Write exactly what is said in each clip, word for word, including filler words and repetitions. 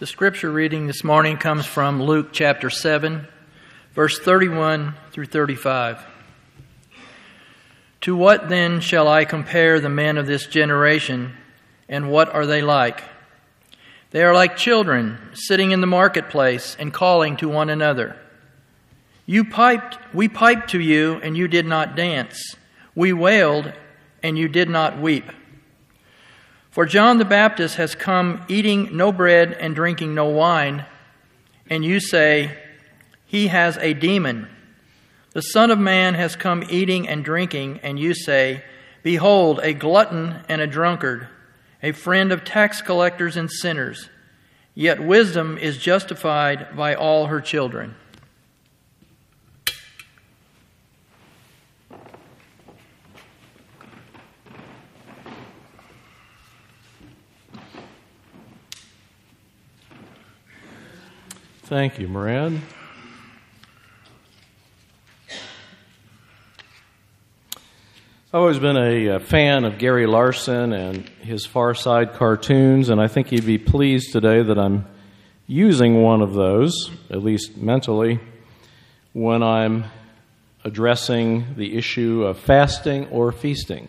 The scripture reading this morning comes from Luke chapter seven, verse thirty-one through thirty-five. To what then shall I compare the men of this generation, and what are they like? They are like children sitting in the marketplace and calling to one another. You piped, we piped to you, and you did not dance. We wailed, and you did not weep. For John the Baptist has come eating no bread and drinking no wine, and you say, he has a demon. The Son of Man has come eating and drinking, and you say, behold, a glutton and a drunkard, a friend of tax collectors and sinners. Yet wisdom is justified by all her children. Thank you, Moran. I've always been a, a fan of Gary Larson and his Far Side cartoons, and I think he'd be pleased today that I'm using one of those, at least mentally, when I'm addressing the issue of fasting or feasting.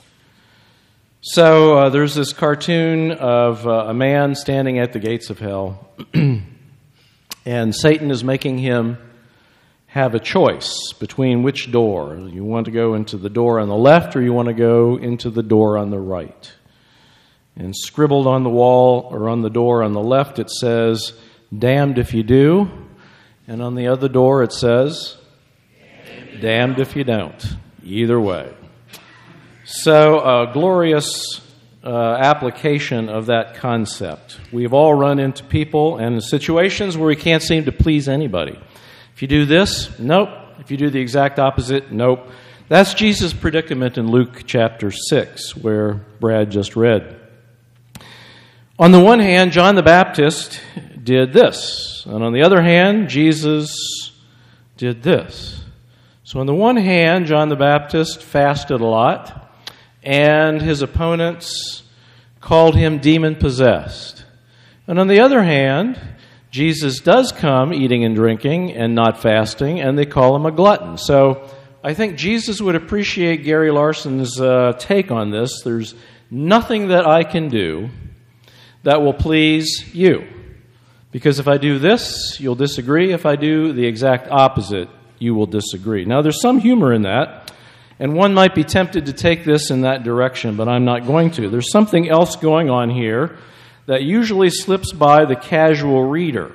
So uh, there's this cartoon of uh, a man standing at the gates of hell, and Satan is making him have a choice between which door. You want to go into the door on the left or you want to go into the door on the right. And scribbled on the wall or on the door on the left it says, damned if you do. And on the other door it says, damned if you don't. Either way. So a glorious uh, application of that concept. We've all run into people and situations where we can't seem to please anybody. If you do this, nope. If you do the exact opposite, nope. That's Jesus' predicament in Luke chapter six, where Brad just read. On the one hand, John the Baptist did this. And on the other hand, Jesus did this. So on the one hand, John the Baptist fasted a lot, and his opponents called him demon-possessed. And on the other hand, Jesus does come eating and drinking and not fasting, and they call him a glutton. So I think Jesus would appreciate Gary Larson's uh, take on this. There's nothing that I can do that will please you. Because if I do this, you'll disagree. If I do the exact opposite, you will disagree. Now, there's some humor in that, and one might be tempted to take this in that direction, but I'm not going to. There's something else going on here that usually slips by the casual reader.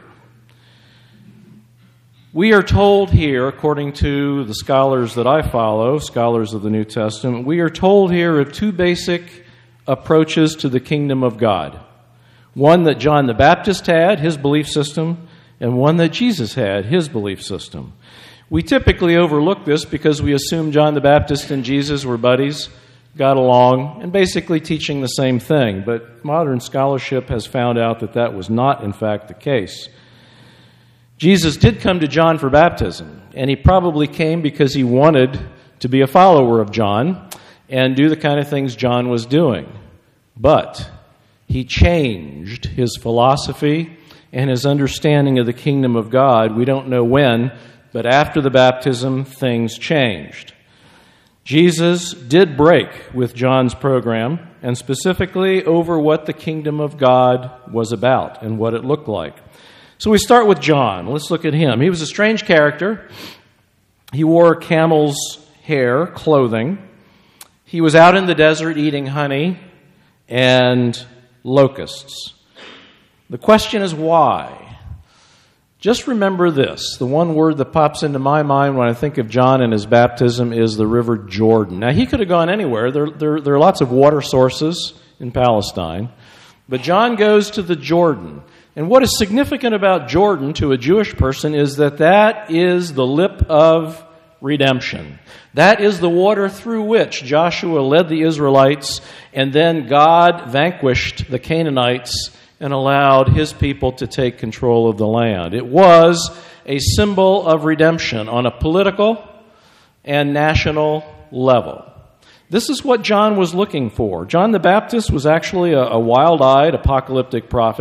We are told here, according to the scholars that I follow, scholars of the New Testament, we are told here of two basic approaches to the kingdom of God. One that John the Baptist had, his belief system, and one that Jesus had, his belief system. We typically overlook this because we assume John the Baptist and Jesus were buddies, got along, and basically teaching the same thing. But modern scholarship has found out that that was not, in fact, the case. Jesus did come to John for baptism, and he probably came because he wanted to be a follower of John and do the kind of things John was doing. But he changed his philosophy and his understanding of the kingdom of God. We don't know when, but after the baptism, things changed. Jesus did break with John's program, and specifically over what the kingdom of God was about and what it looked like. So we start with John. Let's look at him. He was a strange character. He wore camel's hair clothing. He was out in the desert eating honey and locusts. The question is why? Just remember this. The one word that pops into my mind when I think of John and his baptism is the River Jordan. Now, he could have gone anywhere. There, there, there are lots of water sources in Palestine. But John goes to the Jordan. And what is significant about Jordan to a Jewish person is that that is the lip of redemption. That is the water through which Joshua led the Israelites, and then God vanquished the Canaanites and allowed his people to take control of the land. It was a symbol of redemption on a political and national level. This is what John was looking for. John the Baptist was actually a, a wild-eyed apocalyptic prophet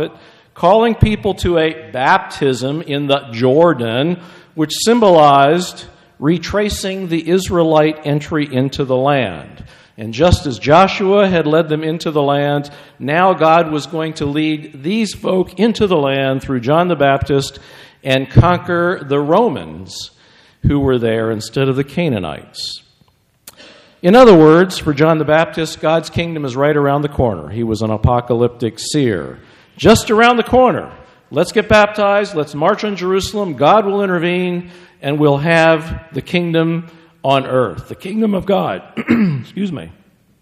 calling people to a baptism in the Jordan, which symbolized retracing the Israelite entry into the land. And just as Joshua had led them into the land, now God was going to lead these folk into the land through John the Baptist and conquer the Romans who were there instead of the Canaanites. In other words, for John the Baptist, God's kingdom is right around the corner. He was an apocalyptic seer. Just around the corner. Let's get baptized. Let's march on Jerusalem. God will intervene, and we'll have the kingdom on earth, the kingdom of God. Excuse me.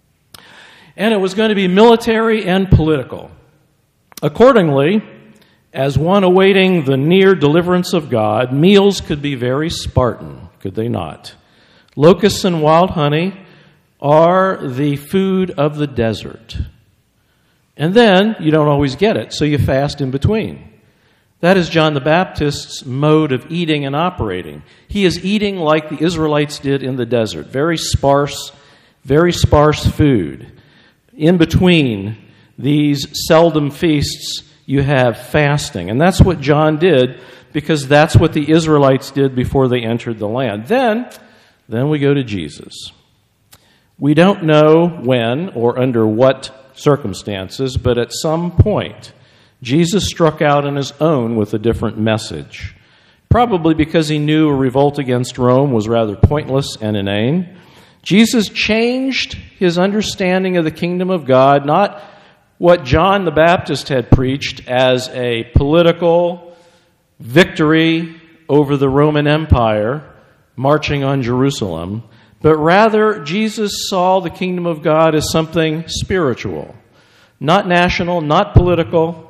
And it was going to be military and political. Accordingly, as one awaiting the near deliverance of God, meals could be very Spartan, could they not? Locusts and wild honey are the food of the desert. And then you don't always get it, so you fast in between. That is John the Baptist's mode of eating and operating. He is eating like the Israelites did in the desert. Very sparse, very sparse food. In between these seldom feasts, you have fasting. And that's what John did, because that's what the Israelites did before they entered the land. Then, then we go to Jesus. We don't know when or under what circumstances, but at some point, Jesus struck out on his own with a different message, probably because he knew a revolt against Rome was rather pointless and inane. Jesus changed his understanding of the kingdom of God, not what John the Baptist had preached as a political victory over the Roman Empire, marching on Jerusalem, but rather Jesus saw the kingdom of God as something spiritual, not national, not political.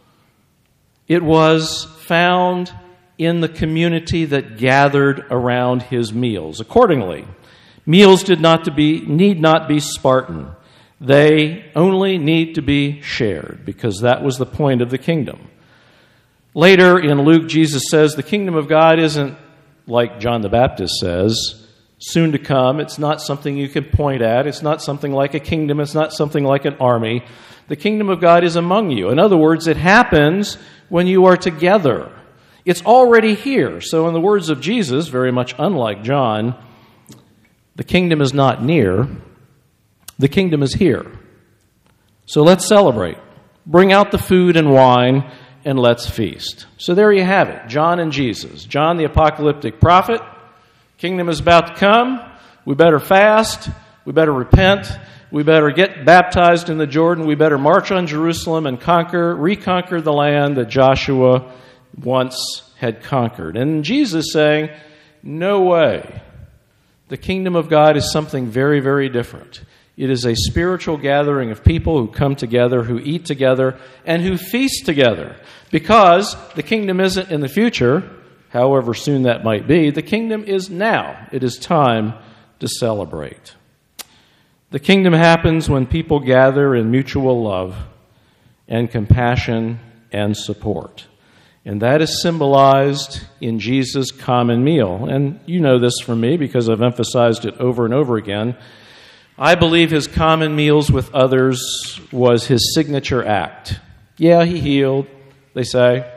It was found in the community that gathered around his meals. Accordingly, meals did not to be need not be Spartan. They only need to be shared, because that was the point of the kingdom. Later in Luke, Jesus says the kingdom of God isn't like John the Baptist says, soon to come. It's not something you can point at. It's not something like a kingdom. It's not something like an army. The kingdom of God is among you. In other words, it happens when you are together. It's already here. So in the words of Jesus, very much unlike John, the kingdom is not near. The kingdom is here. So let's celebrate. Bring out the food and wine, and let's feast. So there you have it, John and Jesus. John, the apocalyptic prophet. Kingdom is about to come. We better fast. We better repent. We better get baptized in the Jordan. We better march on Jerusalem and conquer, reconquer the land that Joshua once had conquered. And Jesus saying, no way. The kingdom of God is something very, very different. It is a spiritual gathering of people who come together, who eat together, and who feast together. Because the kingdom isn't in the future, however soon that might be. The kingdom is now. It is time to celebrate. The kingdom happens when people gather in mutual love and compassion and support. And that is symbolized in Jesus' common meal. And you know this from me because I've emphasized it over and over again. I believe his common meals with others was his signature act. Yeah, he healed, they say.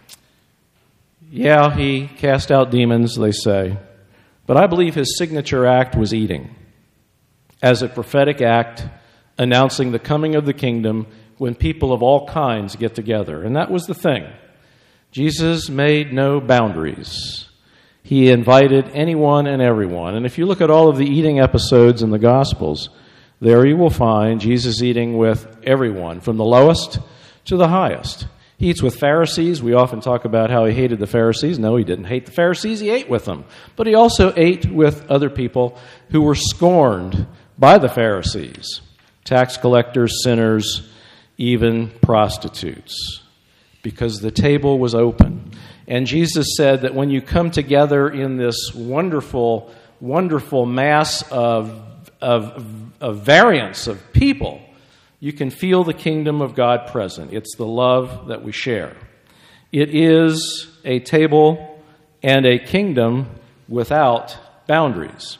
Yeah, he cast out demons, they say. But I believe his signature act was eating, as a prophetic act announcing the coming of the kingdom when people of all kinds get together. And that was the thing. Jesus made no boundaries. He invited anyone and everyone. And if you look at all of the eating episodes in the Gospels, there you will find Jesus eating with everyone, from the lowest to the highest. He eats with Pharisees. We often talk about how he hated the Pharisees. No, he didn't hate the Pharisees. He ate with them. But he also ate with other people who were scorned by the Pharisees. Tax collectors, sinners, even prostitutes. Because the table was open. And Jesus said that when you come together in this wonderful, wonderful mass of, of, of variance of people, you can feel the kingdom of God present. It's the love that we share. It is a table and a kingdom without boundaries.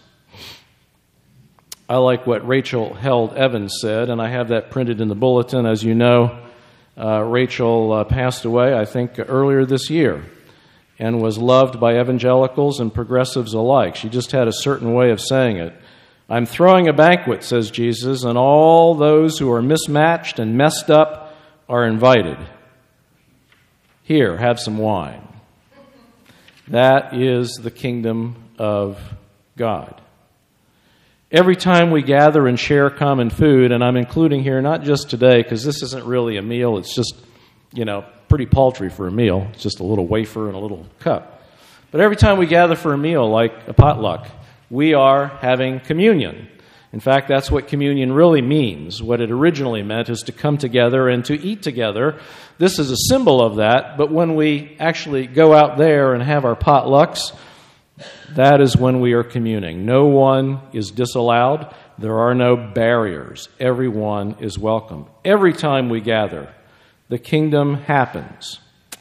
I like what Rachel Held Evans said, and I have that printed in the bulletin. As you know, Uh, Rachel uh, passed away, I think, earlier this year, and was loved by evangelicals and progressives alike. She just had a certain way of saying it. I'm throwing a banquet, says Jesus, and all those who are mismatched and messed up are invited. Here, have some wine. That is the kingdom of God. Every time we gather and share common food, and I'm including here not just today, because this isn't really a meal, it's just, you know, pretty paltry for a meal. It's just a little wafer and a little cup. But every time we gather for a meal, like a potluck, we are having communion. In fact, that's what communion really means. What it originally meant is to come together and to eat together. This is a symbol of that, but when we actually go out there and have our potlucks, that is when we are communing. No one is disallowed. There are no barriers. Everyone is welcome. Every time we gather, the kingdom happens.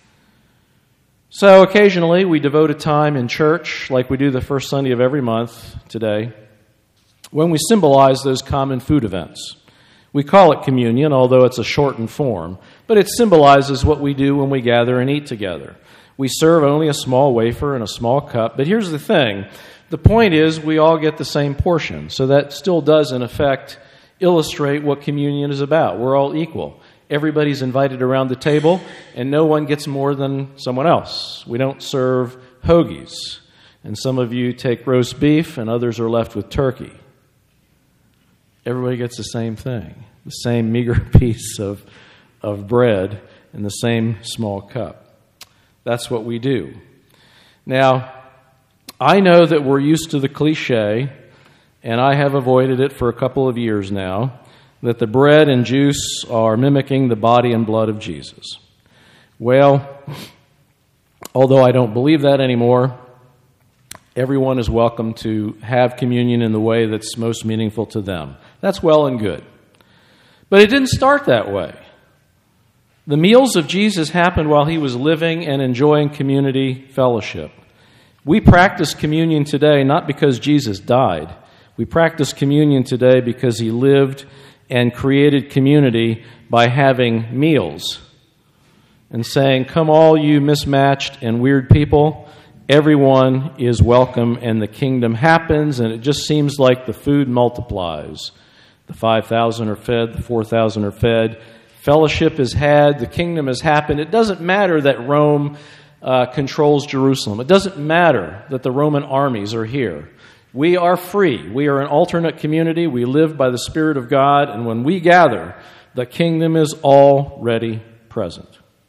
So occasionally we devote a time in church, like we do the first Sunday of every month today, when we symbolize those common food events. We call it communion, although it's a shortened form, but it symbolizes what we do when we gather and eat together. We serve only a small wafer and a small cup, but here's the thing. The point is we all get the same portion, so that still does, in effect, illustrate what communion is about. We're all equal. Everybody's invited around the table, and no one gets more than someone else. We don't serve hoagies, and some of you take roast beef, and others are left with turkey. Everybody gets the same thing, the same meager piece of, of bread in the same small cup. That's what we do. Now, I know that we're used to the cliche, and I have avoided it for a couple of years now, that the bread and juice are mimicking the body and blood of Jesus. Well, although I don't believe that anymore, everyone is welcome to have communion in the way that's most meaningful to them. That's well and good. But it didn't start that way. The meals of Jesus happened while he was living and enjoying community fellowship. We practice communion today not because Jesus died. We practice communion today because he lived and created community by having meals and saying, "Come all you mismatched and weird people, everyone is welcome," and the kingdom happens, and it just seems like the food multiplies. The five thousand are fed, the four thousand are fed. Fellowship is had, the kingdom has happened. It doesn't matter that Rome uh, controls Jerusalem. It doesn't matter that the Roman armies are here. We are free. We are an alternate community. We live by the Spirit of God, and when we gather, the kingdom is already present.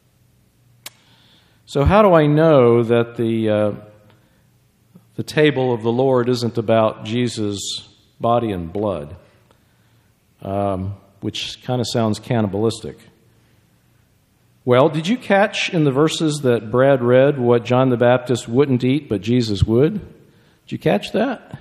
So how do I know that the uh, the table of the Lord isn't about Jesus' body and blood? Um, which kind of sounds cannibalistic. Well, did you catch in the verses that Brad read what John the Baptist wouldn't eat, but Jesus would? Did you catch that?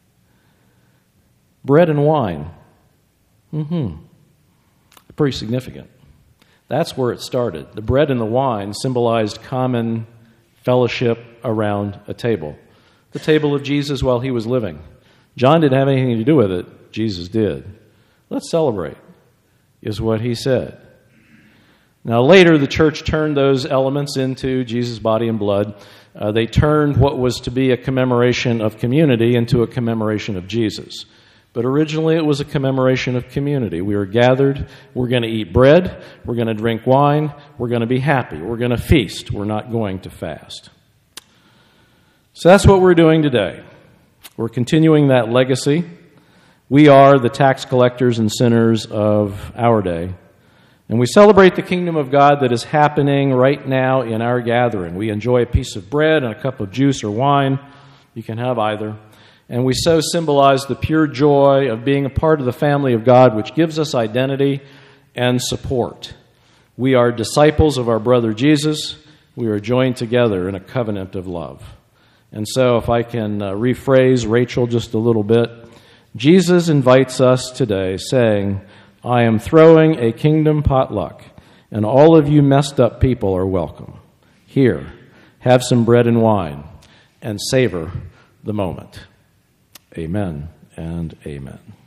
Bread and wine. Mm-hmm. Pretty significant. That's where it started. The bread and the wine symbolized common fellowship around a table. The table of Jesus while he was living. John didn't have anything to do with it. Jesus did. Let's celebrate, is what he said. Now later, the church turned those elements into Jesus' body and blood. Uh, they turned what was to be a commemoration of community into a commemoration of Jesus. But originally, it was a commemoration of community. We were gathered. We're going to eat bread. We're going to drink wine. We're going to be happy. We're going to feast. We're not going to fast. So that's what we're doing today. We're continuing that legacy. We are the tax collectors and sinners of our day. And we celebrate the kingdom of God that is happening right now in our gathering. We enjoy a piece of bread and a cup of juice or wine. You can have either. And we so symbolize the pure joy of being a part of the family of God, which gives us identity and support. We are disciples of our brother Jesus. We are joined together in a covenant of love. And so if I can uh, rephrase Rachel just a little bit, Jesus invites us today saying, "I am throwing a kingdom potluck, and all of you messed up people are welcome. Here, have some bread and wine, and savor the moment." Amen and amen.